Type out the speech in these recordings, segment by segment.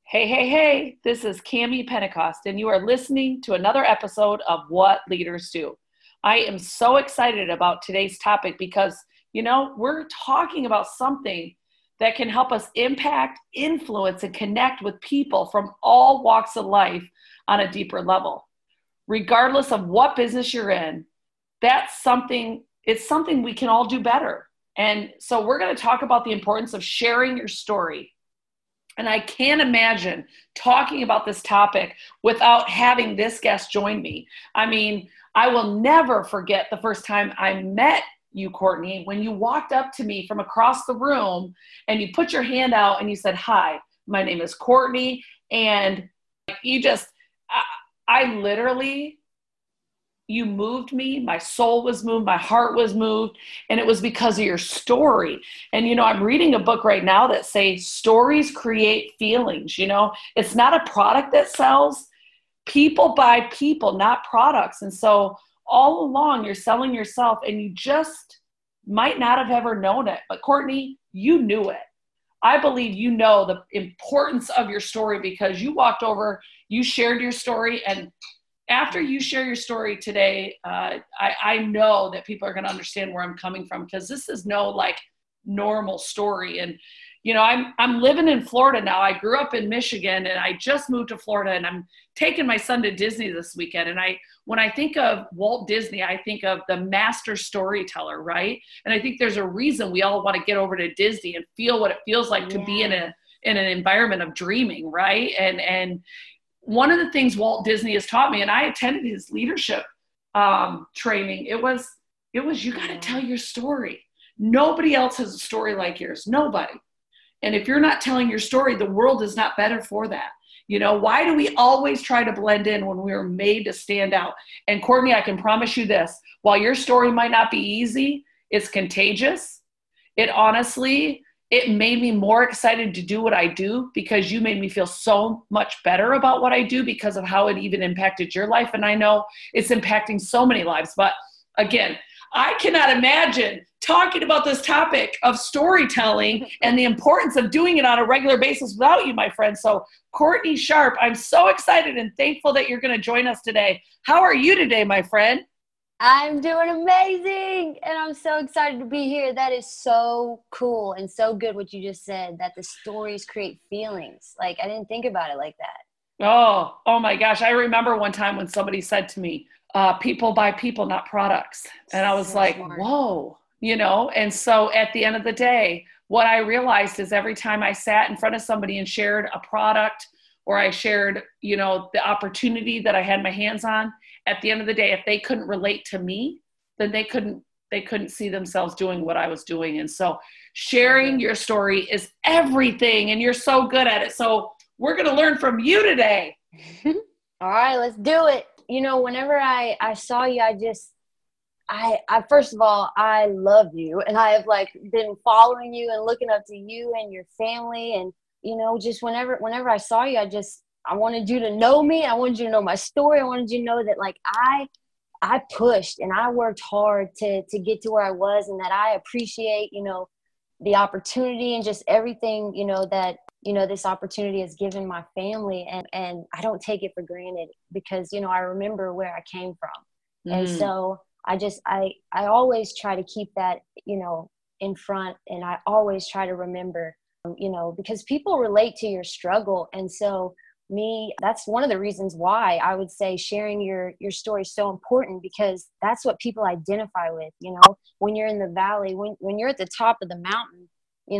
Hey, hey, hey, this is Cami Pentecost, and you are listening to another episode of What Leaders Do. I am so excited about today's topic because, we're talking about something that can help us impact, influence, and connect with people from all walks of life on a deeper level. Regardless of what business you're in, it's something we can all do better. And so we're going to talk about the importance of sharing your story. And I can't imagine talking about this topic without having this guest join me. I mean, I will never forget the first time I met you, Courtney, when you walked up to me from across the room and you put your hand out and you said, "Hi, my name is Courtney." And you just, I literally, you moved me. My soul was moved. My heart was moved. And it was because of your story. And, I'm reading a book right now that says stories create feelings. It's not a product that sells. People buy people, not products. And so all along you're selling yourself and you just might not have ever known it. But Courtney, you knew it. I believe you know the importance of your story because you walked over, you shared your story, and after you share your story today, I know that people are going to understand where I'm coming from because this is no normal story. And, I'm living in Florida now. I grew up in Michigan and I just moved to Florida and I'm taking my son to Disney this weekend. And when I think of Walt Disney, I think of the master storyteller, right? And I think there's a reason we all want to get over to Disney and feel what it feels like to be in an environment of dreaming, right? And one of the things Walt Disney has taught me, and I attended his leadership training, it was you got to tell your story. Nobody else has a story like yours. Nobody. And if you're not telling your story, the world is not better for that. Why do we always try to blend in when we were made to stand out? And Courtney, I can promise you this, while your story might not be easy, it's contagious. It made me more excited to do what I do because you made me feel so much better about what I do because of how it even impacted your life. And I know it's impacting so many lives. But again, I cannot imagine talking about this topic of storytelling and the importance of doing it on a regular basis without you, my friend. So Courtney Sharp, I'm so excited and thankful that you're going to join us today. How are you today, my friend? I'm doing amazing, and I'm so excited to be here. That is so cool and so good what you just said, that the stories create feelings. I didn't think about it like that. Oh my gosh. I remember one time when somebody said to me, people buy people, not products. And I was So like, smart. whoa, and so at the end of the day, what I realized is every time I sat in front of somebody and shared a product or I shared, the opportunity that I had my hands on, at the end of the day, if they couldn't relate to me, then they couldn't see themselves doing what I was doing. And so sharing your story is everything, and you're so good at it. So we're going to learn from you today. All right, let's do it. Whenever I saw you, I first of all, I love you, and I have been following you and looking up to you and your family. And, just whenever I saw you, I wanted you to know me. I wanted you to know my story. I wanted you to know that I pushed and I worked hard to get to where I was, and that I appreciate, the opportunity and just everything, that, this opportunity has given my family. And I don't take it for granted because, I remember where I came from. And so I always try to keep that, in front. And I always try to remember, because people relate to your struggle. And so that's one of the reasons why I would say sharing your story is so important, because that's what people identify with. When you're in the valley, when you're at the top of the mountain,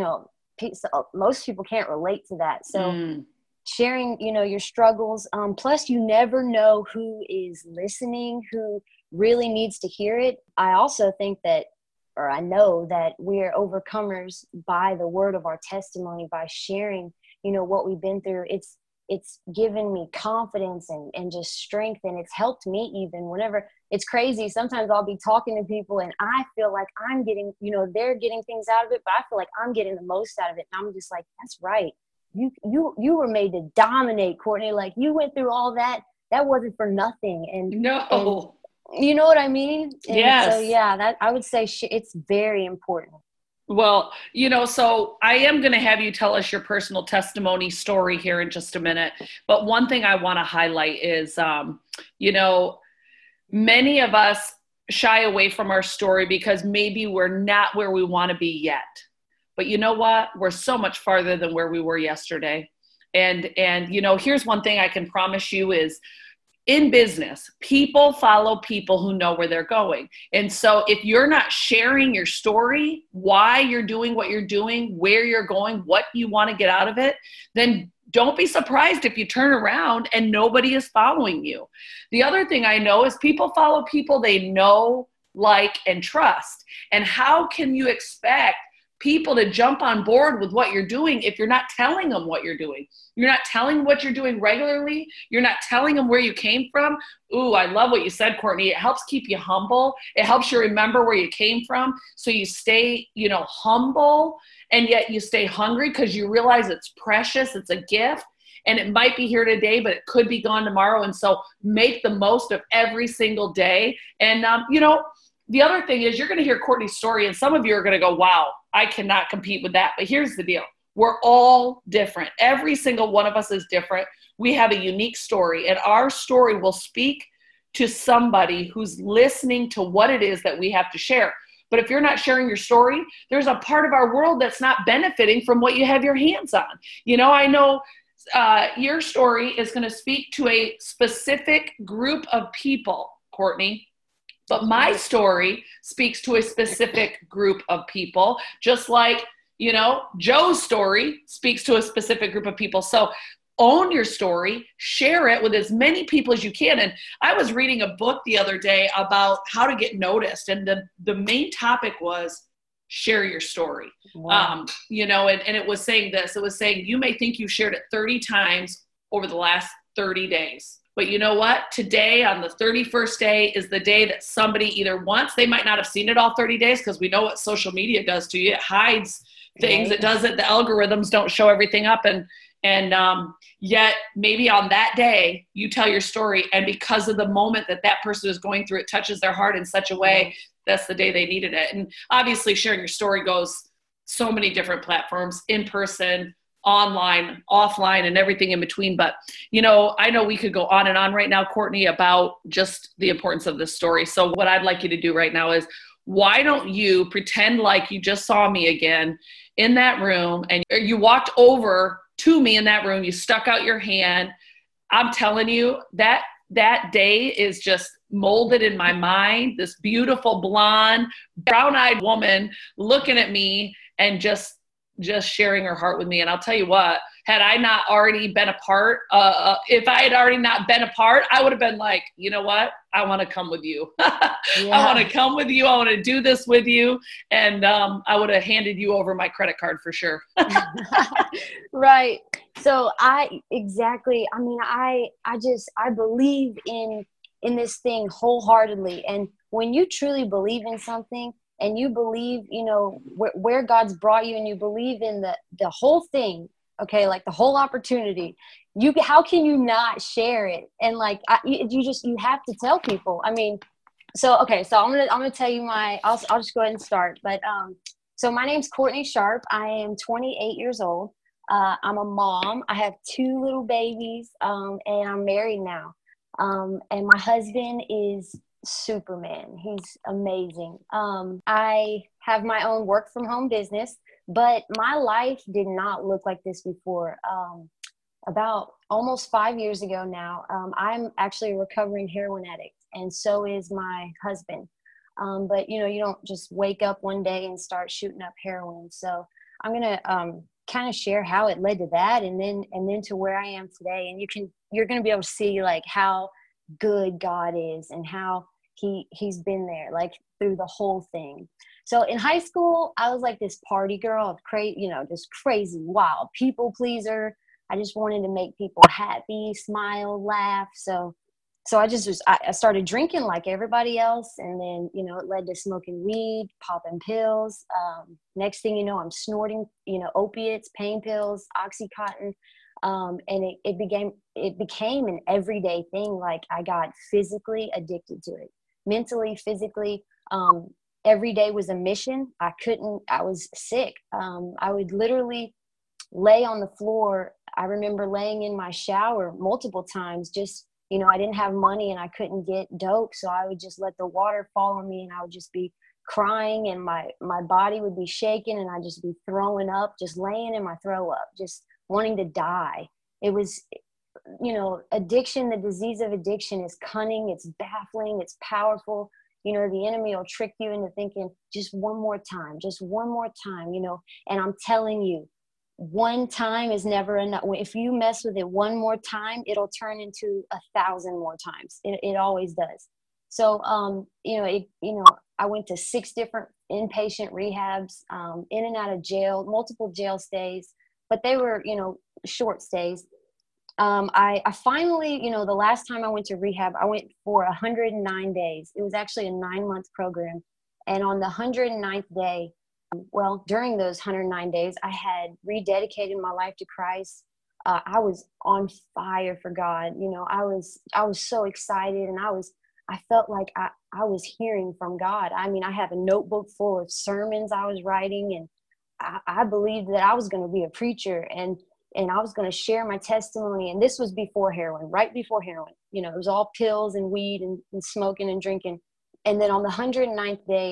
most people can't relate to that. So sharing, your struggles, plus you never know who is listening, who really needs to hear it. I also think that, or I know that we are overcomers by the word of our testimony, by sharing, what we've been through. It's given me confidence and just strength. And it's helped me even whenever it's crazy. Sometimes I'll be talking to people and I feel like I'm getting, they're getting things out of it, but I feel like I'm getting the most out of it. And I'm just like, that's right. You were made to dominate, Courtney. You went through all that. That wasn't for nothing. And you know what I mean? And yes. So yeah, that I would say it's very important. Well, so I am going to have you tell us your personal testimony story here in just a minute. But one thing I want to highlight is, you know, many of us shy away from our story because maybe we're not where we want to be yet. But you know what? We're so much farther than where we were yesterday. And here's one thing I can promise you is in business, people follow people who know where they're going. And so if you're not sharing your story, why you're doing what you're doing, where you're going, what you want to get out of it, then don't be surprised if you turn around and nobody is following you. The other thing I know is people follow people they know, like, and trust. And how can you expect people to jump on board with what you're doing if you're not telling them what you're doing? You're not telling what you're doing regularly. You're not telling them where you came from. Ooh, I love what you said, Courtney. It helps keep you humble. It helps you remember where you came from. So you stay, humble, and yet you stay hungry because you realize it's precious. It's a gift. And it might be here today, but it could be gone tomorrow. And so make the most of every single day. And, the other thing is you're going to hear Courtney's story, and some of you are going to go, wow, I cannot compete with that. But here's the deal. We're all different. Every single one of us is different. We have a unique story, and our story will speak to somebody who's listening to what it is that we have to share. But if you're not sharing your story, there's a part of our world that's not benefiting from what you have your hands on. I know your story is going to speak to a specific group of people, Courtney. But my story speaks to a specific group of people, just like, Joe's story speaks to a specific group of people. So own your story, share it with as many people as you can. And I was reading a book the other day about how to get noticed. And the main topic was share your story. Wow. And it was saying this, it was saying, you may think you shared it 30 times over the last 30 days. But you know what? Today, on the 31st day, is the day that somebody either once, they might not have seen it all 30 days because we know what social media does to you. It hides things. Right. It does it. The algorithms don't show everything up. And yet maybe on that day, you tell your story. And because of the moment that person is going through, it touches their heart in such a way, that's the day they needed it. And obviously sharing your story goes so many different platforms, in person, online, offline, and everything in between. But, I know we could go on and on right now, Courtney, about just the importance of this story. So what I'd like you to do right now is, why don't you pretend like you just saw me again in that room, and you walked over to me in that room, you stuck out your hand. I'm telling you, that day is just molded in my mind, this beautiful blonde, brown-eyed woman looking at me and just sharing her heart with me. And I'll tell you what, had I not already been a part, if I had already not been a part, I would have been like, you know what? I want to come with you. Yeah. I want to come with you. I want to do this with you. And I would have handed you over my credit card for sure. Right. So I believe in this thing wholeheartedly. And when you truly believe in something, and you believe, where God's brought you, and you believe in the whole thing, okay, like the whole opportunity, how can you not share it? And like, you have to tell people. I mean, so I'm gonna tell you I'll just go ahead and start. But so my name's Courtney Sharp. I am 28 years old. I'm a mom. I have 2 little babies, and I'm married now. And my husband is Superman. He's amazing. I have my own work from home business, but my life did not look like this before. About almost 5 years ago now, I'm actually a recovering heroin addict, and so is my husband. But you don't just wake up one day and start shooting up heroin. So I'm gonna kind of share how it led to that, and then to where I am today. And you're gonna be able to see like how good God is and how he's been there like through the whole thing. So in high school, I was like this party girl, just crazy, wild people pleaser. I just wanted to make people happy, smile, laugh. So I started drinking like everybody else. And then, it led to smoking weed, popping pills. Next thing you know, I'm snorting, opiates, pain pills, Oxycontin. And it became an everyday thing. Like I got physically addicted to it, mentally, physically. every day was a mission. I was sick. I would literally lay on the floor. I remember laying in my shower multiple times, just, I didn't have money and I couldn't get dope. So I would just let the water fall on me and I would just be crying and my body would be shaking and I'd just be throwing up, just laying in my throw up, just wanting to die. It was, addiction, the disease of addiction is cunning. It's baffling. It's powerful. The enemy will trick you into thinking just one more time, and I'm telling you, one time is never enough. If you mess with it one more time, it'll turn into 1,000 more times. It always does. So, I went to 6 different inpatient rehabs, in and out of jail, multiple jail stays, but they were, short stays. I finally, the last time I went to rehab, I went for 109 days. It was actually a 9-month program. And on the 109th day, during those 109 days, I had rededicated my life to Christ. I was on fire for God. I was so excited, and I felt like I was hearing from God. I mean, I have a notebook full of sermons I was writing, and I believed that I was going to be a preacher, and I was going to share my testimony. And this was before heroin, right before heroin. It was all pills and weed and smoking and drinking. And then on the 109th day,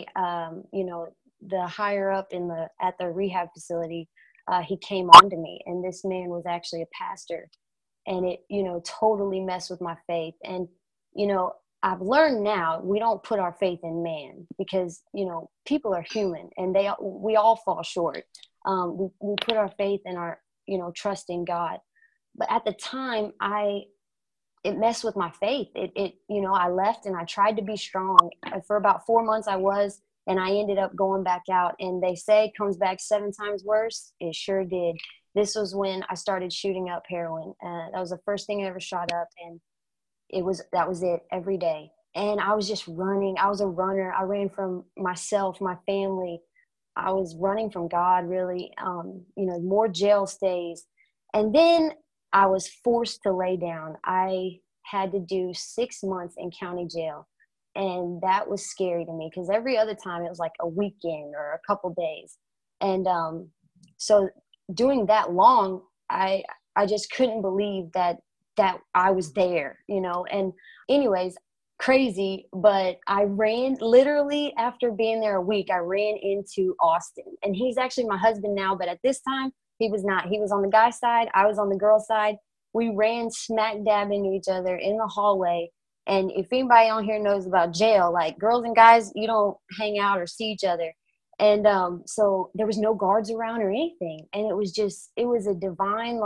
the higher up at the rehab facility, he came on to me, and this man was actually a pastor, and it, totally messed with my faith. And, I've learned now we don't put our faith in man, because, people are human and we all fall short. We put our faith in our, trust in God. But at the time, it messed with my faith. I left and I tried to be strong. For about 4 months I was, and I ended up going back out, and they say it comes back 7 times worse. It sure did. This was when I started shooting up heroin. That was the first thing I ever shot up, and that was it every day. And I was just running. I was a runner. I ran from myself, my family. I was running from God, really. More jail stays. And then I was forced to lay down. I had to do 6 months in county jail. And that was scary to me, because every other time it was like a weekend or a couple days. And so doing that long, I just couldn't believe that I was there, and anyways, crazy. But I ran, literally after being there a week, I ran into Austin, and he's actually my husband now. But at this time, he was not. He was on the guy's side. I was on the girl's side. We ran smack dab into each other in the hallway. And if anybody on here knows about jail, like, girls and guys, you don't hang out or see each other. And so there was no guards around or anything. And it was a divine,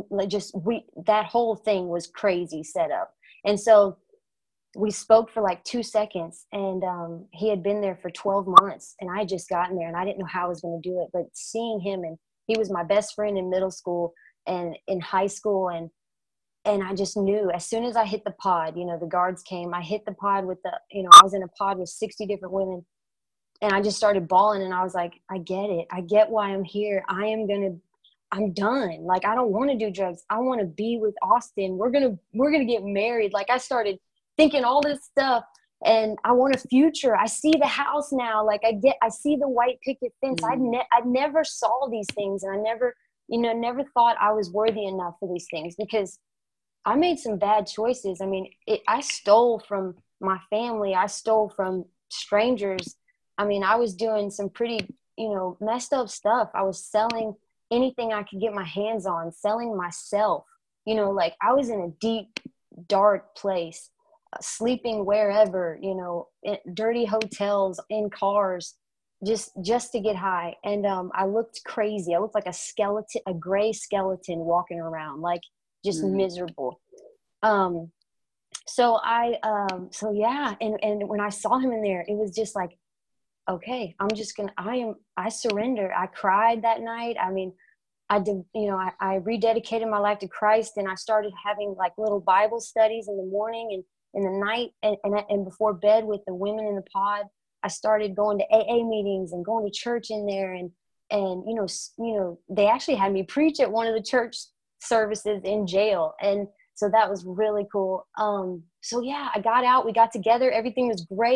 that whole thing was crazy set up. And so we spoke for like 2 seconds, and he had been there for 12 months, and I had just gotten there, and I didn't know how I was going to do it. But seeing him, and he was my best friend in middle school and in high school, and I just knew as soon as I hit the pod, the guards came. I hit the pod with I was in a pod with 60 different women, and I just started bawling, and I was like, I get it. I get why I'm here. I'm done. Like, I don't want to do drugs. I want to be with Austin. We're going to get married. Like, I started thinking all this stuff, and I want a future. I see the house now. Like, I see the white picket fence. Mm. I never saw these things, and I never thought I was worthy enough for these things, because I made some bad choices. I mean, I stole from my family. I stole from strangers. I mean, I was doing some pretty, messed up stuff. I was selling anything I could get my hands on, selling myself. Like, I was in a deep, dark place, sleeping wherever, in dirty hotels, in cars, just to get high. And I looked crazy. I looked like a skeleton, a gray skeleton walking around, like, just miserable. So yeah. And when I saw him in there, it was just like, okay, I surrender. I cried that night. I mean, I did, I rededicated my life to Christ, and I started having like little Bible studies in the morning and in the night, and before bed with the women in the pod. I started going to AA meetings and going to church in there, and they actually had me preach at one of the church services in jail. And so that was really cool. So yeah, I got out, we got together, everything was great.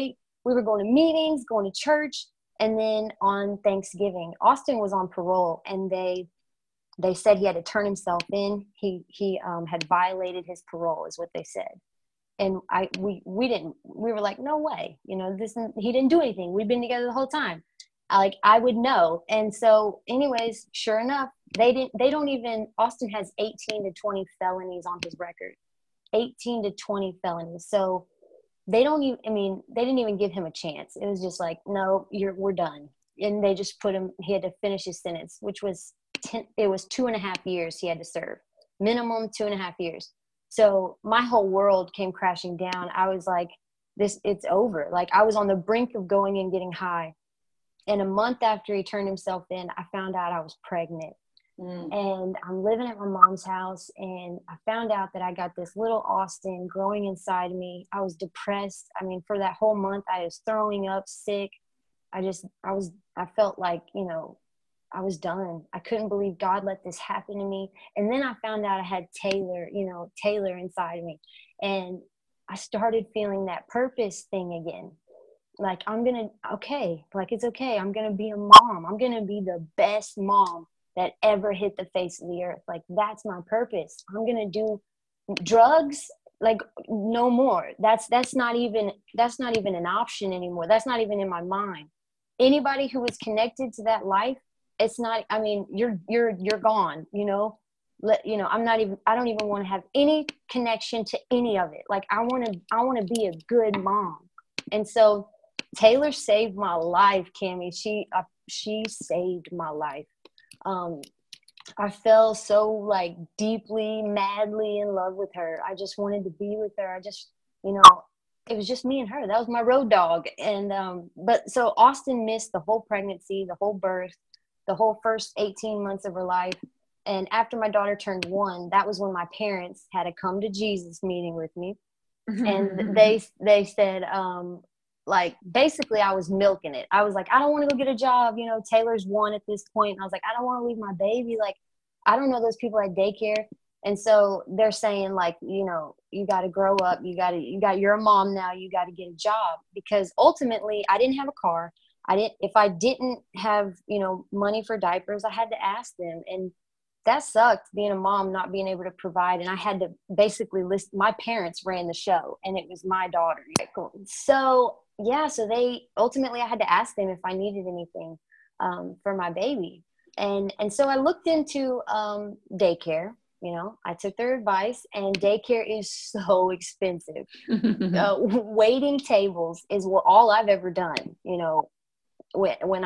we were going to meetings, going to church. And then on Thanksgiving, Austin was on parole, and they said he had to turn himself in. He had violated his parole, is what they said. And we were like, no way, you know, he didn't do anything. We've been together the whole time. I would know. And so anyways, sure enough, Austin has 18 to 20 felonies on his record, 18 to 20 felonies. So they didn't even give him a chance. It was just like, no, we're done. And they just he had to finish his sentence, which was it was 2.5 years he had to serve, minimum 2.5 years. So my whole world came crashing down. I was like, it's over. Like, I was on the brink of going and getting high. And a month after he turned himself in, I found out I was pregnant. And I'm living at my mom's house, and I found out that I got this little Austin growing inside me. I was depressed. I mean, for that whole month, I was throwing up, sick. I felt like, you know, I was done. I couldn't believe God let this happen to me. And then I found out I had Taylor inside me. And I started feeling that purpose thing again. Like, it's okay. I'm going to be a mom. I'm going to be the best mom that ever hit the face of the earth. Like, that's my purpose. I'm going to do drugs, like, no more. That's not even an option anymore. That's not even in my mind. Anybody who is connected to that life, it's not, I mean, you're gone, you know. I don't even want to have any connection to any of it. Like, I want to be a good mom. And so Taylor saved my life, Cammie. She saved my life. I fell so, like, deeply, madly in love with her. I just wanted to be with her. It was just me and her. That was my road dog. And but so Austin missed the whole pregnancy, the whole birth, the whole first 18 months of her life. And after my daughter turned 1, that was when my parents had a come to Jesus meeting with me. And they said, like, basically I was milking it. I was like, I don't want to go get a job. You know, Taylor's 1 at this point. And I was like, I don't want to leave my baby. Like, I don't know those people at daycare. And so they're saying, like, you know, you got to grow up. You're a mom now. You got to get a job. Because ultimately I didn't have a car. If I didn't have, you know, money for diapers, I had to ask them. And that sucked, being a mom, not being able to provide. And I had to basically my parents ran the show, and it was my daughter. So yeah, so I had to ask them if I needed anything for my baby. And so I looked into daycare. You know, I took their advice, and daycare is so expensive. Waiting tables is all I've ever done, you know, when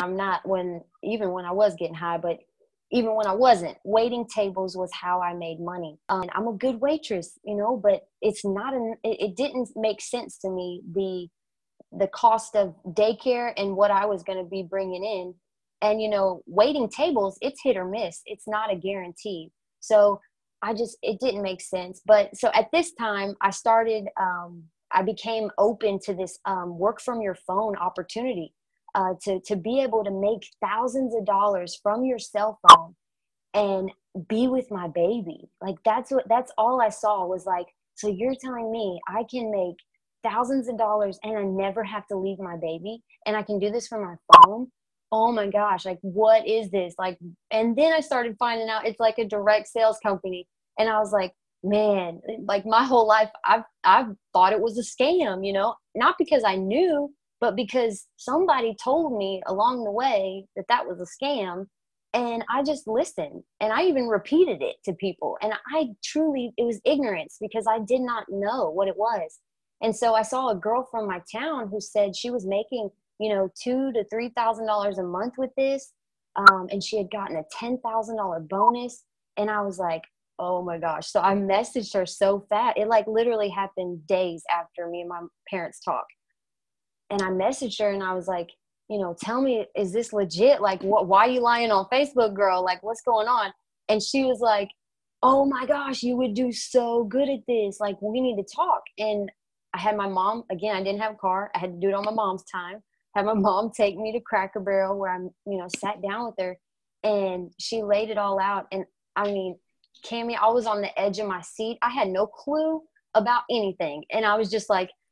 I was getting high, but even when I wasn't, waiting tables was how I made money. And I'm a good waitress, you know, but it didn't make sense to me, the cost of daycare and what I was going to be bringing in. And, you know, waiting tables, it's hit or miss. It's not a guarantee. So it didn't make sense. But so at this time I started, I became open to this work from your phone opportunity. To be able to make thousands of dollars from your cell phone and be with my baby. Like, that's all I saw was like, so you're telling me I can make thousands of dollars and I never have to leave my baby, and I can do this from my phone? Oh my gosh, like, what is this? Like, and then I started finding out it's like a direct sales company. And I was like, man, like, my whole life I've thought it was a scam, you know, not because I knew, but because somebody told me along the way that was a scam. And I just listened, and I even repeated it to people. And it was ignorance, because I did not know what it was. And so I saw a girl from my town who said she was making, you know, $2,000 to $3,000 a month with this. And she had gotten a $10,000 bonus. And I was like, oh my gosh. So I messaged her so fast. It like literally happened days after me and my parents talked. And I messaged her, and I was like, you know, tell me, is this legit? Like, why are you lying on Facebook, girl? Like, what's going on? And she was like, oh my gosh, you would do so good at this. Like, we need to talk. And I had my mom, again, I didn't have a car. I had to do it on my mom's time. Had my mom take me to Cracker Barrel, where I, you know, sat down with her, and she laid it all out. And I mean, Cammie, I was on the edge of my seat. I had no clue about anything. And I was just like,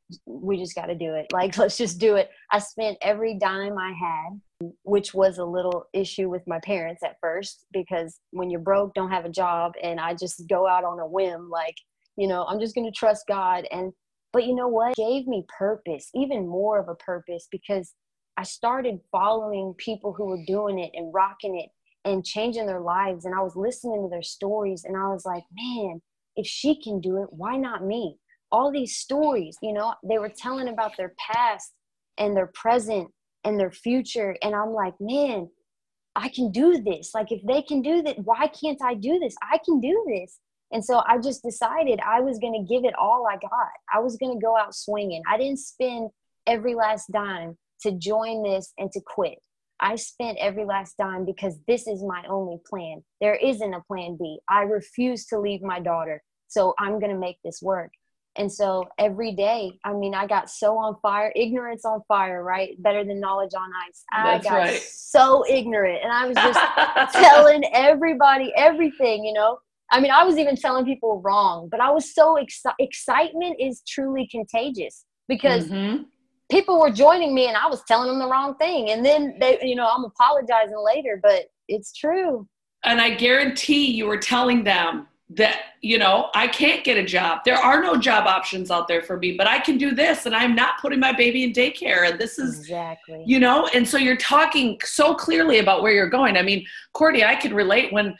we just got to do it. Like, let's just do it. I spent every dime I had, which was a little issue with my parents at first, because when you're broke, don't have a job, and I just go out on a whim, like, I'm just going to trust God. But you know what? It gave me purpose, even more of a purpose, because I started following people who were doing it and rocking it and changing their lives. And I was listening to their stories, and I was like, man, if she can do it, why not me? All these stories, they were telling about their past and their present and their future. And I'm like, man, I can do this. Like, if they can do that, why can't I do this? I can do this. And so I just decided I was going to give it all I got. I was going to go out swinging. I didn't spend every last dime to join this and to quit. I spent every last dime because this is my only plan. There isn't a plan B. I refuse to leave my daughter. So I'm going to make this work. And so every day, I got so on fire, ignorance on fire, right? Better than knowledge on ice. I got so ignorant, and I was just telling everybody everything, I was even telling people wrong, but I was so excitement is truly contagious, because people were joining me and I was telling them the wrong thing. And then they, I'm apologizing later, but it's true. And I guarantee you were telling them that, I can't get a job. There are no job options out there for me, but I can do this, and I'm not putting my baby in daycare. And this is exactly, and so you're talking so clearly about where you're going. Courtney, I can relate when,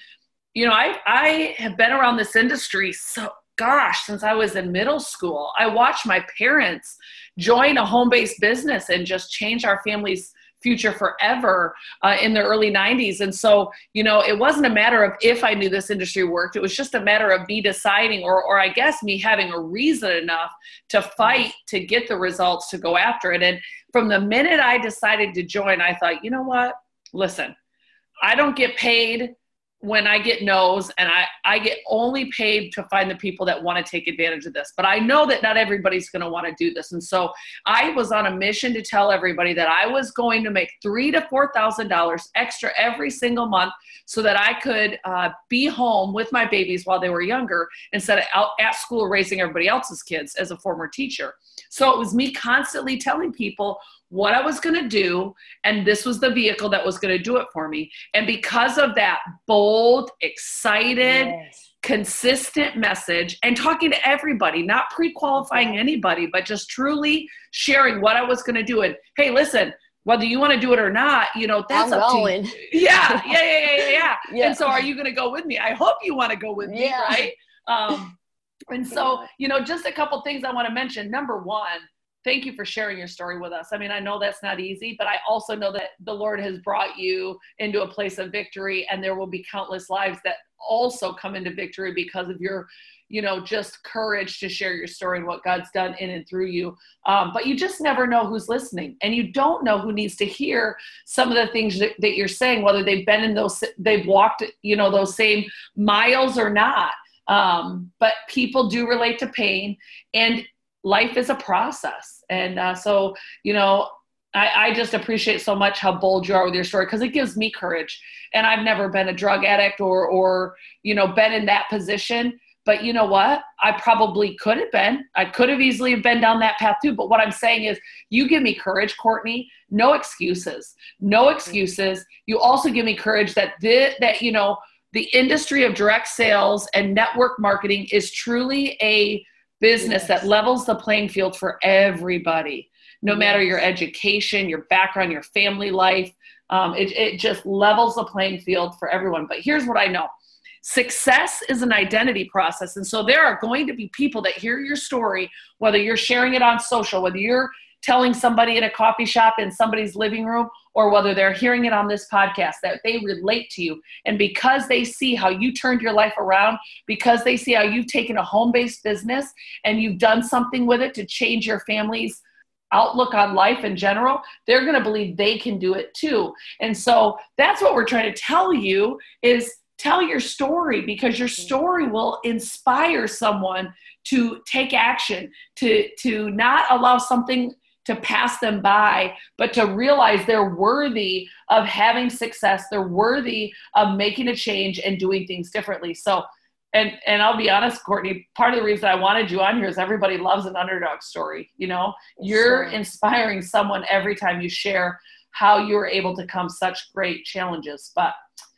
I have been around this industry since I was in middle school. I watched my parents join a home-based business and just change our family's future forever in the early 90s. And so, it wasn't a matter of if I knew this industry worked. It was just a matter of me deciding, or I guess me having a reason enough to fight to get the results, to go after it. And from the minute I decided to join, I thought, you know what? Listen, I don't get paid when I get no's, and I get only paid to find the people that want to take advantage of this. But I know that not everybody's going to want to do this. And so I was on a mission to tell everybody that I was going to make $3,000 to $4,000 extra every single month, so that I could be home with my babies while they were younger, instead of out at school raising everybody else's kids as a former teacher. So it was me constantly telling people what I was going to do, and this was the vehicle that was going to do it for me. And because of that bold, excited, consistent message, and talking to everybody, not pre-qualifying anybody, but just truly sharing what I was going to do. And hey, listen, whether you want to do it or not, that's up to you. Yeah. And so are you going to go with me? I hope you want to go with me, right? And so, just a couple things I want to mention. Number one, thank you for sharing your story with us. I know that's not easy, but I also know that the Lord has brought you into a place of victory, and there will be countless lives that also come into victory because of your, just courage to share your story and what God's done in and through you. But you just never know who's listening, and you don't know who needs to hear some of the things that you're saying, whether they've been in they've walked, those same miles or not. But people do relate to pain, and life is a process. And so, I just appreciate so much how bold you are with your story, because it gives me courage. And I've never been a drug addict or been in that position. But you know what? I probably could have been. I could have easily have been down that path too. But what I'm saying is, you give me courage, Courtney. No excuses. No excuses. You also give me courage that the industry of direct sales and network marketing is truly a business that levels the playing field for everybody, no matter your education, your background, your family life. It just levels the playing field for everyone. But here's what I know. Success is an identity process. And so there are going to be people that hear your story, whether you're sharing it on social, whether you're telling somebody in a coffee shop in somebody's living room, or whether they're hearing it on this podcast, that they relate to you. And because they see how you turned your life around, because they see how you've taken a home-based business and you've done something with it to change your family's outlook on life in general, they're going to believe they can do it too. And so that's what we're trying to tell you, is tell your story, because your story will inspire someone to take action, to not allow something to pass them by, but to realize they're worthy of having success. They're worthy of making a change and doing things differently. So And I'll be honest, Courtney, part of the reason I wanted you on here is everybody loves an underdog story. You know, you're inspiring someone every time you share how you were able to come such great challenges. But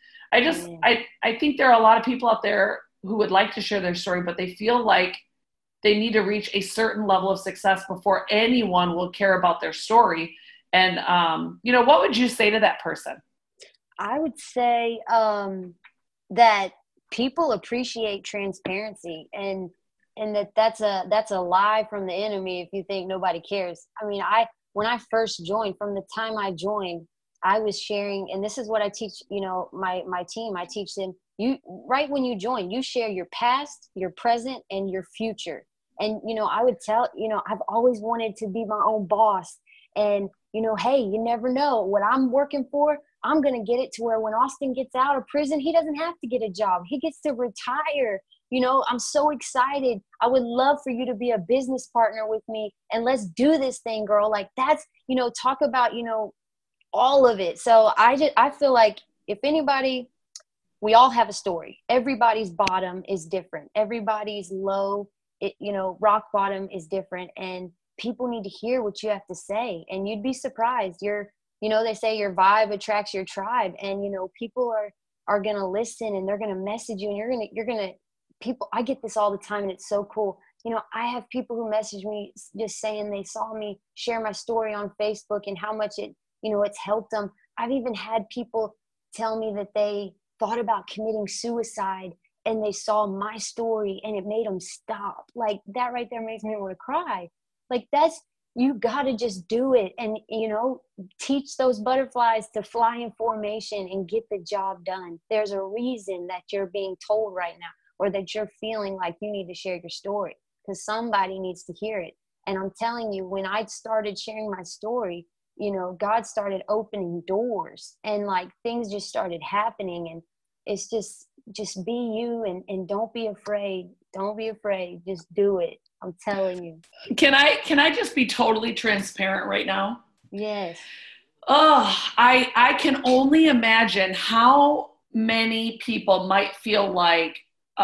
I think there are a lot of people out there who would like to share their story, but they feel like they need to reach a certain level of success before anyone will care about their story. And, what would you say to that person? I would say that people appreciate transparency, and that's a lie from the enemy if you think nobody cares. I mean, when I first joined, from the time I joined, I was sharing, and this is what I teach, my team. I teach them, right when you join, you share your past, your present, and your future. And, I would tell, I've always wanted to be my own boss. And, hey, you never know what I'm working for. I'm going to get it to where when Austin gets out of prison, he doesn't have to get a job. He gets to retire. I'm so excited. I would love for you to be a business partner with me, and let's do this thing, girl. Like, that's, talk about, all of it. So I feel like if anybody, we all have a story. Everybody's bottom is different. Everybody's low, rock bottom is different. And people need to hear what you have to say. And you'd be surprised. They say your vibe attracts your tribe. And, people are going to listen, and they're going to message you, and you're going to, people, I get this all the time, and it's so cool. I have people who message me just saying they saw me share my story on Facebook and how much it's helped them. I've even had people tell me that they thought about committing suicide, and they saw my story and it made them stop. Like, that right there makes me want to cry. Like, you got to just do it, and, teach those butterflies to fly in formation and get the job done. There's a reason that you're being told right now, or that you're feeling like you need to share your story, because somebody needs to hear it. And I'm telling you, when I started sharing my story, God started opening doors, and like things just started happening. And it's just be you, and don't be afraid. Don't be afraid. Just do it. I'm telling you. Can I just be totally transparent right now? Yes. Oh, I can only imagine how many people might feel like,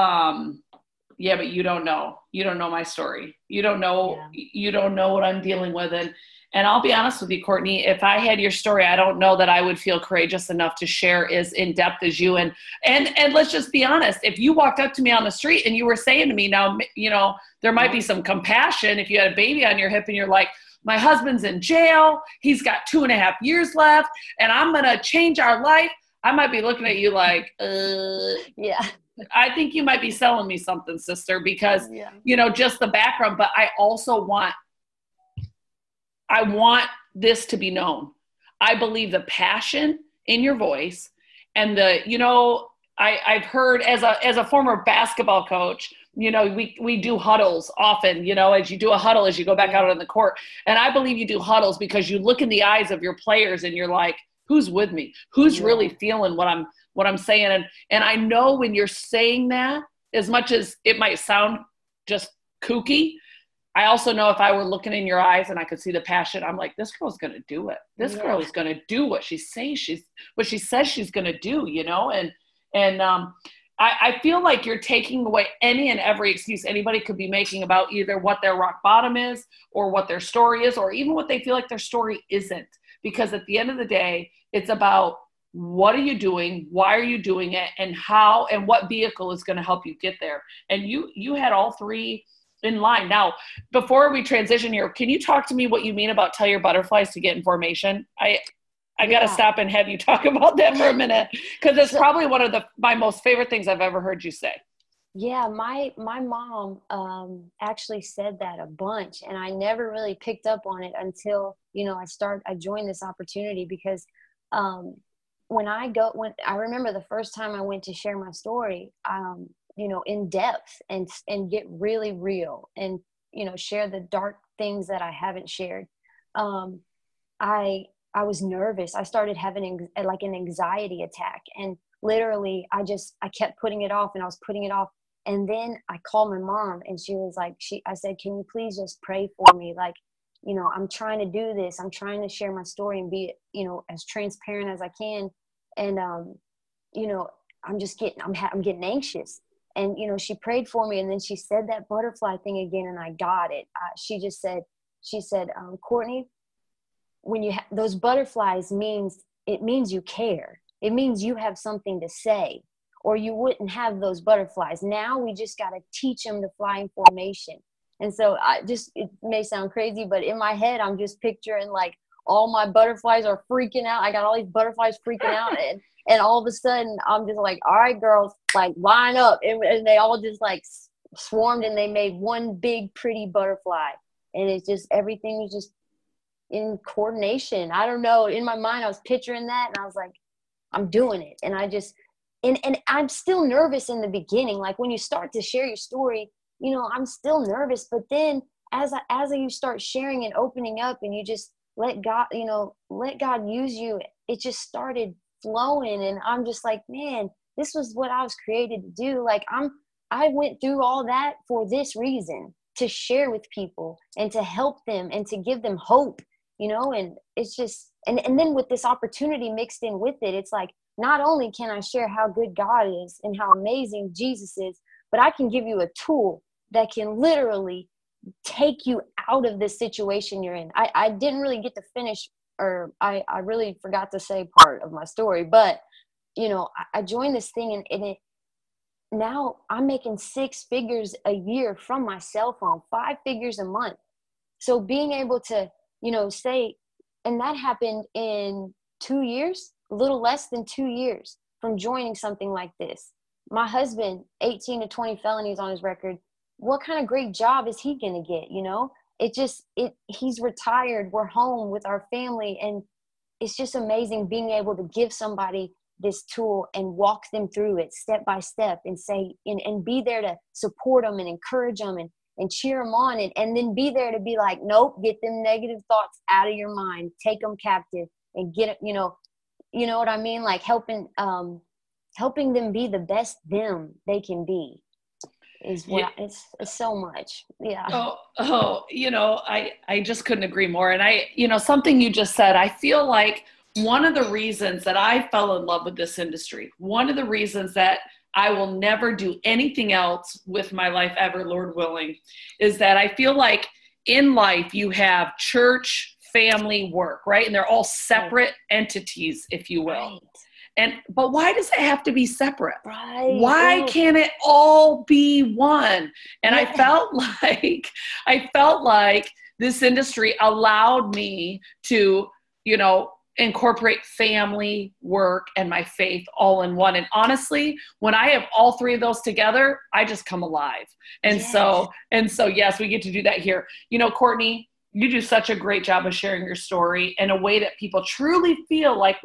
yeah, but you don't know my story. You don't know what I'm dealing with. And I'll be honest with you, Courtney, if I had your story, I don't know that I would feel courageous enough to share as in depth as you. And let's just be honest. If you walked up to me on the street and you were saying to me, now, there might be some compassion if you had a baby on your hip and you're like, my husband's in jail, he's got 2.5 years left, and I'm going to change our life. I might be looking at you like, yeah. I think you might be selling me something, sister, because, just the background. But I also want this to be known. I believe the passion in your voice, and I've heard as a former basketball coach, we do huddles often, as you do a huddle, as you go back out on the court. And I believe you do huddles because you look in the eyes of your players and you're like, who's with me? Who's really feeling what I'm saying? And I know when you're saying that, as much as it might sound just kooky, I also know if I were looking in your eyes and I could see the passion, I'm like, this girl's going to do it. This girl is going to do what she says she's going to do, and I feel like you're taking away any and every excuse anybody could be making about either what their rock bottom is, or what their story is, or even what they feel like their story isn't. Because at the end of the day, it's about, what are you doing? Why are you doing it? And how, and what vehicle is going to help you get there? And you had all three in line. Now, before we transition here, can you talk to me what you mean about tell your butterflies to get in formation? I got to stop and have you talk about that for a minute, because it's probably one of my most favorite things I've ever heard you say. Yeah, my mom actually said that a bunch, and I never really picked up on it until I joined this opportunity, because when I remember the first time I went to share my story, in depth and get really real, and share the dark things that I haven't shared. I was nervous. I started having an anxiety attack, and literally I kept putting it off, and I was putting it off. And then I called my mom, and she was like, I said, can you please just pray for me? Like, I'm trying to do this. I'm trying to share my story and be, as transparent as I can. And, I'm getting anxious. And, you know, she prayed for me, and then she said that butterfly thing again, and I got it. She said, Courtney, when you those butterflies it means you care. It means you have something to say, or you wouldn't have those butterflies. Now we just got to teach them to fly in formation. And so it may sound crazy, but in my head, I'm just picturing like all my butterflies are freaking out. I got all these butterflies freaking out. And all of a sudden I'm just like, all right, girls, like line up. And they all just like swarmed, and they made one big pretty butterfly. And it's just, everything was just in coordination. I don't know. In my mind, I was picturing that, and I was like, I'm doing it. And I just, and I'm still nervous in the beginning. Like when you start to share your story, you know, I'm still nervous. But then as you start sharing and opening up, and you just let God use you, it just started flowing. And I'm just like, man, this was what I was created to do. Like I went through all that for this reason, to share with people and to help them and to give them hope, you know. And it's just, and then with this opportunity mixed in with it, it's like, not only can I share how good God is and how amazing Jesus is, but I can give you a tool that can literally take you out of the situation you're in. I didn't really get to finish, or I really forgot to say part of my story, but you know, I joined this thing, and now I'm making 6 figures a year from my cell phone, 5 figures a month. So being able to, you know, say, and that happened in 2 years, a little less than 2 years from joining something like this. My husband, 18 to 20 felonies on his record. What kind of great job is he going to get? You know, he's retired. We're home with our family. And it's just amazing being able to give somebody this tool and walk them through it step by step, and say, and be there to support them and encourage them and cheer them on, and then be there to be like, nope, get them negative thoughts out of your mind, take them captive, and get it, you know what I mean? Like helping them be the best them they can be is what it's so much. Yeah. You know, I just couldn't agree more. And something you just said, I feel like one of the reasons that I fell in love with this industry, one of the reasons that I will never do anything else with my life ever, Lord willing, is that I feel like in life you have church, family, work, right? And they're all separate entities, if you will. Right. But why does it have to be separate? Right. Why can't it all be one? And I felt like this industry allowed me to, you know, incorporate family, work, and my faith all in one. And honestly, when I have all 3 of those together, I just come alive. And so, yes, we get to do that here. You know, Courtney, you do such a great job of sharing your story in a way that people truly feel like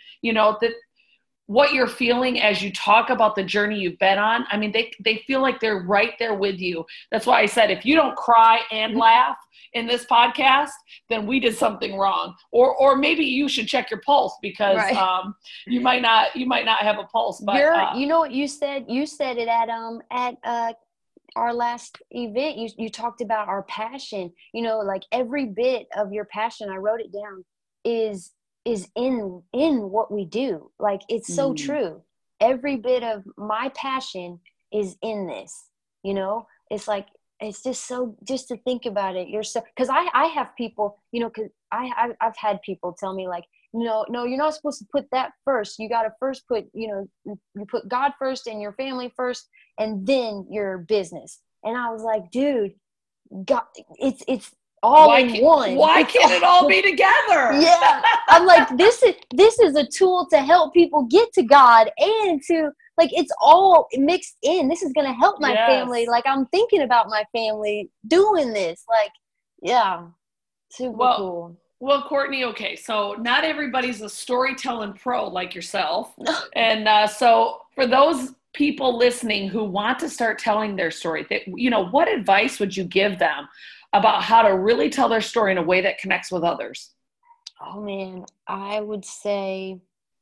what you're feeling as you talk about the journey you've been on. I mean, they feel like they're right there with you. That's why I said, if you don't cry and laugh in this podcast, then we did something wrong. Or maybe you should check your pulse, because you might not have a pulse. But you know what you said? You said it at our last event. You talked about our passion. You know, like every bit of your passion, I wrote it down, is in what we do. Like, it's so true. Every bit of my passion is in this, you know. It's like, it's just so, just to think about it, you're so, because I have people, you know, because I've had people tell me like, no, you're not supposed to put that first. You got to first put, you know, you put God first and your family first, and then your business. And I was like, dude, God, it's all in one. Why can't it all be together? Yeah. I'm like, this is a tool to help people get to God, and to, like, it's all mixed in. This is going to help my family. Like, I'm thinking about my family doing this. Like, yeah, super cool. Well, Courtney, okay, so not everybody's a storytelling pro like yourself. And so for those people listening who want to start telling their story, you know, what advice would you give them about how to really tell their story in a way that connects with others? Oh man, I would say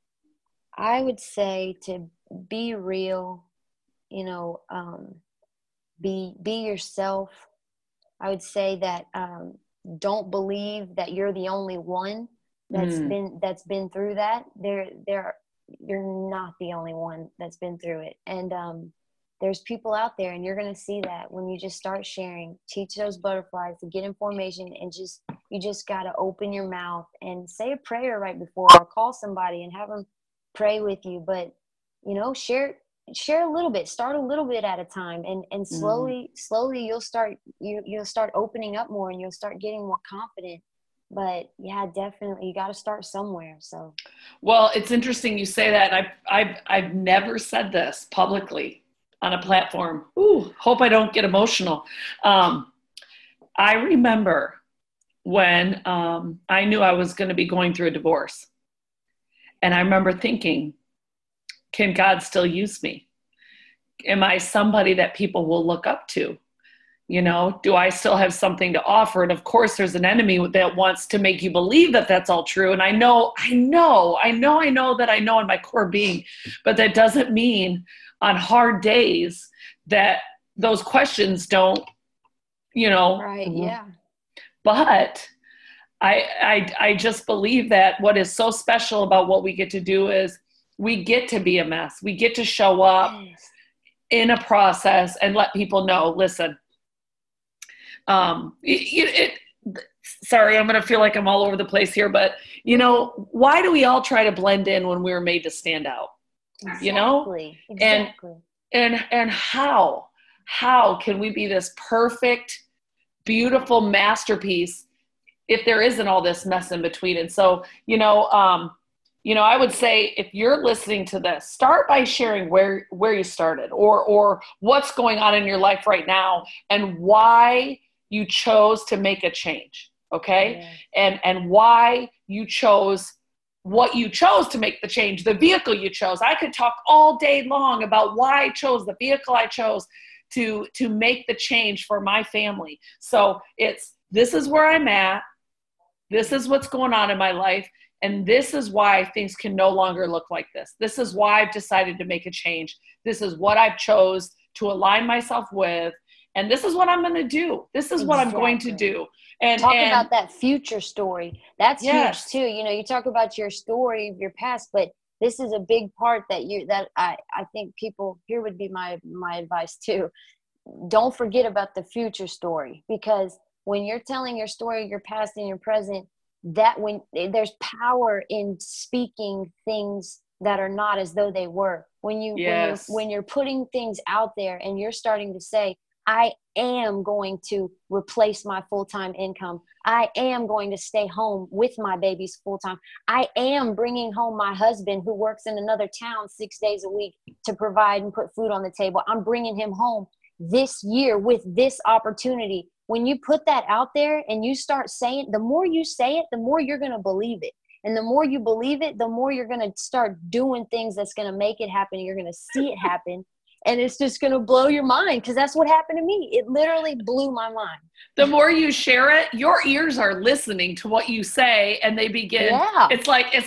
to be real, you know, be yourself. I would say that don't believe that you're the only one that's been through that. You're not the only one that's been through it. And there's people out there, and you're going to see that when you just start sharing. Teach those butterflies to get information, and you just got to open your mouth and say a prayer right before, or call somebody and have them pray with you. But, you know, share a little bit, start a little bit at a time, and slowly you'll start opening up more, and you'll start getting more confident. But yeah, definitely, you got to start somewhere. So, well, it's interesting you say that. I've never said this publicly on a platform. Ooh, hope I don't get emotional. I remember when I knew I was going to be going through a divorce, and I remember thinking, can God still use me? Am I somebody that people will look up to? You know, do I still have something to offer? And of course, there's an enemy that wants to make you believe that that's all true. And I know that I know in my core being, but that doesn't mean on hard days that those questions don't, you know. right, yeah. But I just believe that what is so special about what we get to do is we get to be a mess. We get to show up in a process and let people know, listen, sorry, I'm going to feel like I'm all over the place here, but you know, why do we all try to blend in when we were made to stand out? Exactly. You know, exactly. And how can we be this perfect, beautiful masterpiece if there isn't all this mess in between? And so, you know, I would say if you're listening to this, start by sharing where you started or what's going on in your life right now and why you chose to make a change. Okay. Yeah. And why you chose what you chose to make the change, the vehicle you chose. I could talk all day long about why I chose the vehicle I chose to make the change for my family. So this is where I'm at. This is what's going on in my life. And this is why things can no longer look like this. This is why I've decided to make a change. This is what I've chose to align myself with. And this is what I'm going to do. This is what I'm going to do. And talk about that future story. That's yes. huge too. You know, you talk about your story of your past, but this is a big part that I think people here would be my advice too. Don't forget about the future story, because when you're telling your story, your past and your present, that when there's power in speaking things that are not as though they were. When you're putting things out there and you're starting to say, I am going to replace my full-time income. I am going to stay home with my babies full-time. I am bringing home my husband who works in another town 6 days a week to provide and put food on the table. I'm bringing him home this year with this opportunity. When you put that out there and you start saying, the more you say it, the more you're going to believe it. And the more you believe it, the more you're going to start doing things that's going to make it happen. You're going to see it happen. And it's just going to blow your mind, because that's what happened to me. It literally blew my mind. The more you share it, your ears are listening to what you say, and they begin. Yeah. It's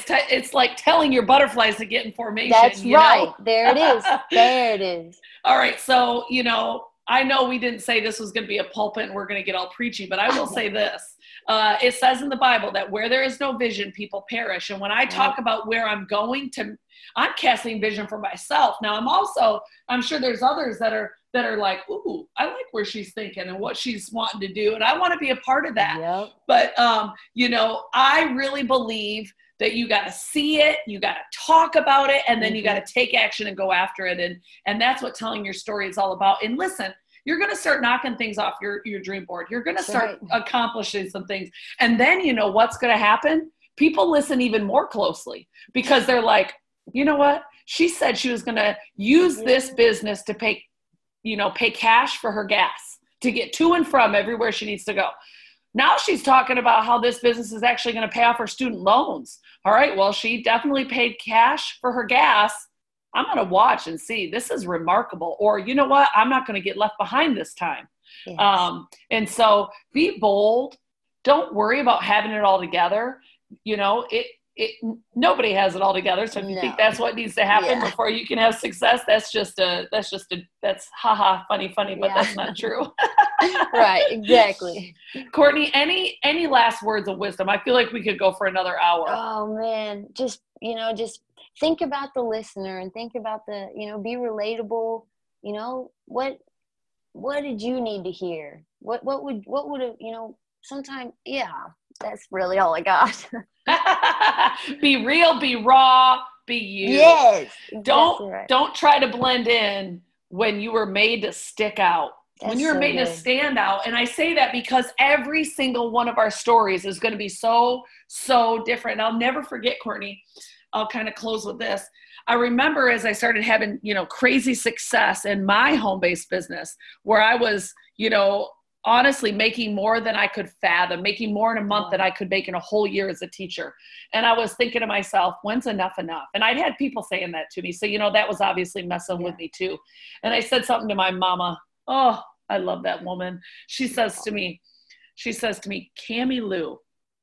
like telling your butterflies to get in formation. That's right. Know? There it is. There it is. All right. So, you know, I know we didn't say this was going to be a pulpit and we're going to get all preachy, but I will say this. It says in the Bible that where there is no vision, people perish. And when I talk about where I'm going to, I'm casting vision for myself. Now I'm sure there's others that are like, ooh, I like where she's thinking and what she's wanting to do. And I want to be a part of that. Yep. But, you know, I really believe that you got to see it, you got to talk about it, and then you got to take action and go after it. And that's what telling your story is all about. And listen, you're going to start knocking things off your dream board. You're going to start accomplishing some things. And then you know what's going to happen? People listen even more closely, because they're like, you know what? She said she was going to use this business to pay cash for her gas to get to and from everywhere she needs to go. Now she's talking about how this business is actually going to pay off her student loans. All right, well, she definitely paid cash for her gas. I'm going to watch and see. This is remarkable. Or, you know what? I'm not going to get left behind this time. Yes. And so be bold. Don't worry about having it all together. You know, nobody has it all together. So if you think that's what needs to happen before you can have success, that's funny, but that's not true. Right. Exactly. Courtney, any last words of wisdom? I feel like we could go for another hour. Oh man. Just think about the listener and think about be relatable. You know, what did you need to hear? What would have, you know, sometimes, yeah, that's really all I got. Be real, be raw, be you. Yes. Exactly right. Don't try to blend in when you were made to stick out. That's when you were so made to good. stand out. And I say that because every single one of our stories is going to be so different. And I'll never forget, Courtney, I'll kind of close with this. I remember as I started having, you know, crazy success in my home-based business where I was, you know, honestly making more than I could fathom, making more in a month than I could make in a whole year as a teacher. And I was thinking to myself, when's enough enough? And I'd had people saying that to me. So, you know, that was obviously messing with me too. And I said something to my mama. Oh, I love that woman. She says to me, Cami Lou,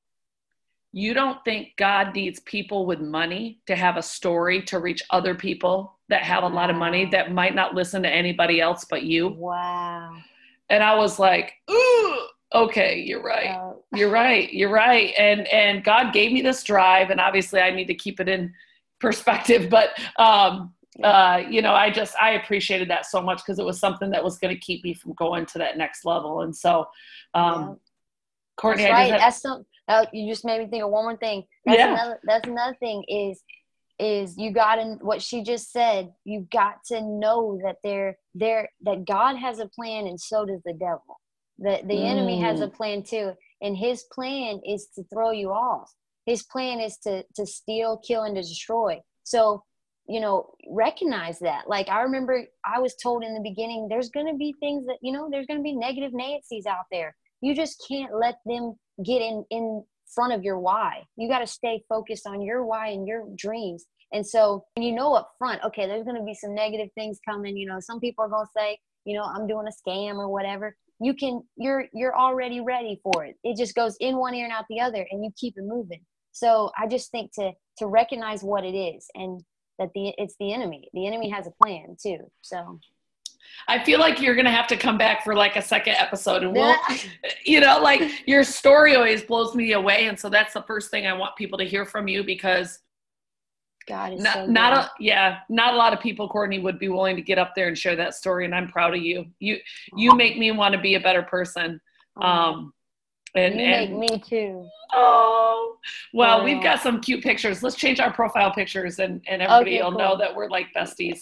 you don't think God needs people with money to have a story to reach other people that have a lot of money that might not listen to anybody else but you? Wow. And I was like, ooh, okay, you're right. You're right. And God gave me this drive, and obviously I need to keep it in perspective, but you know, I appreciated that so much because it was something that was going to keep me from going to that next level. And so, Courtney, that's right. You just made me think of one more thing. That's another thing is you got to, what she just said, you got to know that that God has a plan, and so does the devil. The enemy has a plan too, and his plan is to throw you off. His plan is to steal, kill, and to destroy. So, you know, recognize that. Like, I remember I was told in the beginning, there's going to be things that, you know, there's going to be negative Nancy's out there. You just can't let them get in front of your why. You got to stay focused on your why and your dreams. And so when you know up front, okay, there's going to be some negative things coming. You know, some people are going to say, you know, I'm doing a scam or whatever. You're already ready for it. It just goes in one ear and out the other, and you keep it moving. So I just think to recognize what it is, and that it's the enemy. The enemy has a plan too. So I feel like you're going to have to come back for like a second episode, and we'll, you know, like your story always blows me away. And so that's the first thing I want people to hear from you, because God is not a lot of people, Courtney, would be willing to get up there and share that story. And I'm proud of you. You make me want to be a better person. And you make me too. Oh, well, we've got some cute pictures. Let's change our profile pictures, and everybody will know that we're like besties.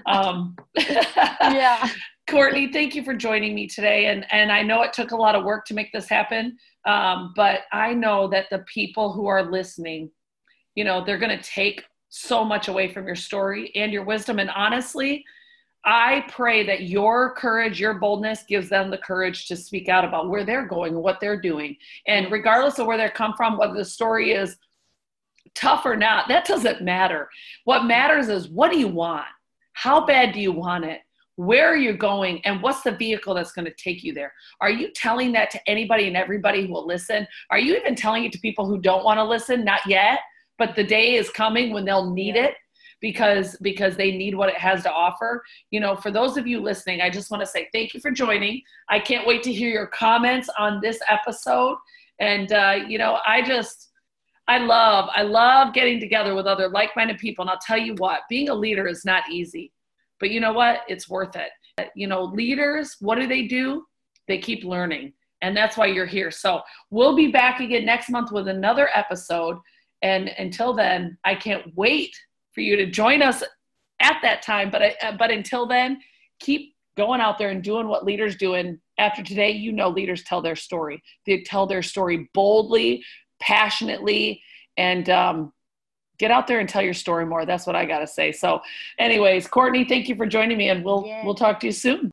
Yeah. Courtney, thank you for joining me today. And I know it took a lot of work to make this happen. But I know that the people who are listening, you know, they're going to take so much away from your story and your wisdom. And honestly, I pray that your courage, your boldness gives them the courage to speak out about where they're going and what they're doing. And regardless of where they come from, whether the story is tough or not, that doesn't matter. What matters is, what do you want? How bad do you want it? Where are you going? And what's the vehicle that's going to take you there? Are you telling that to anybody and everybody who will listen? Are you even telling it to people who don't want to listen? Not yet, but the day is coming when they'll need it. Because they need what it has to offer. You know, for those of you listening, I just want to say thank you for joining. I can't wait to hear your comments on this episode. And, you know, I love getting together with other like-minded people. And I'll tell you what, being a leader is not easy. But you know what? It's worth it. You know, leaders, what do? They keep learning. And that's why you're here. So we'll be back again next month with another episode. And until then, I can't wait for you to join us at that time. But until then, keep going out there and doing what leaders do. And after today, you know, leaders tell their story. They tell their story boldly, passionately, and get out there and tell your story more. That's what I got to say. So anyways, Courtney, thank you for joining me, and we'll talk to you soon.